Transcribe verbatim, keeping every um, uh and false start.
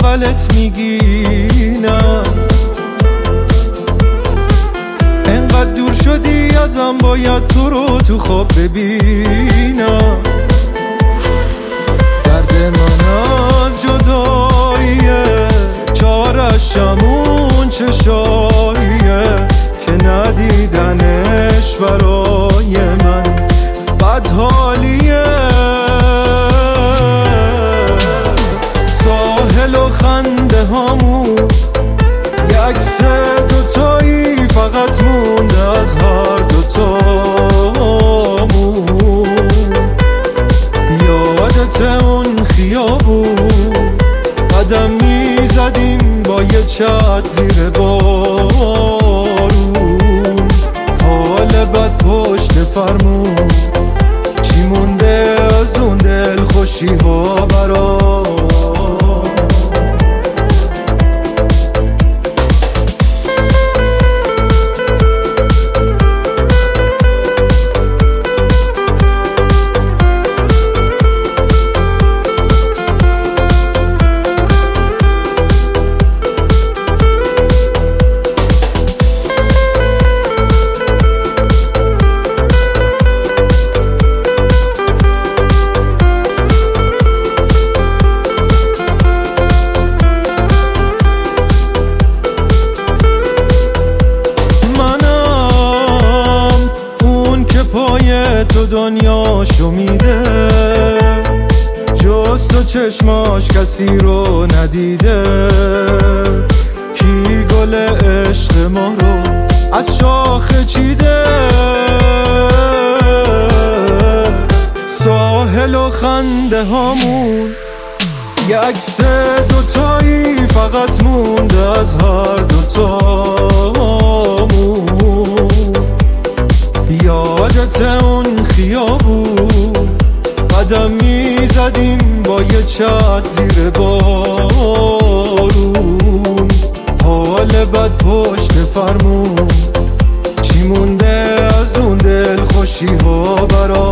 بغلت میگینم، انقدر دور شدی ازم باید تو رو تو خواب ببینم. درد من از جداییه، چارشم اون چشاییه که ندیدنش برای من بد حالیه. ساحل و خنده هامون یک سه دوتایی فقط مونده از هر دوتامون. یادت اون خیابون قدم میزدیم با یه چت زیر بارون، حال بد پشت فرمون، چی مونده از اون دل خوشی ها برام. تو دنیاشو میده، جز تو چشماش کسی رو ندیده. کی گل عشق ما رو از شاخه چیده؟ ساحل و خنده هامون یک سه دوتایی فقط مونده از هر دوتامون. یادت اون خیابون قدم میزدیم با یه چت زیر بارون، حال بد پشت فرمون، چی مونده از اون دل خوشی ها برام.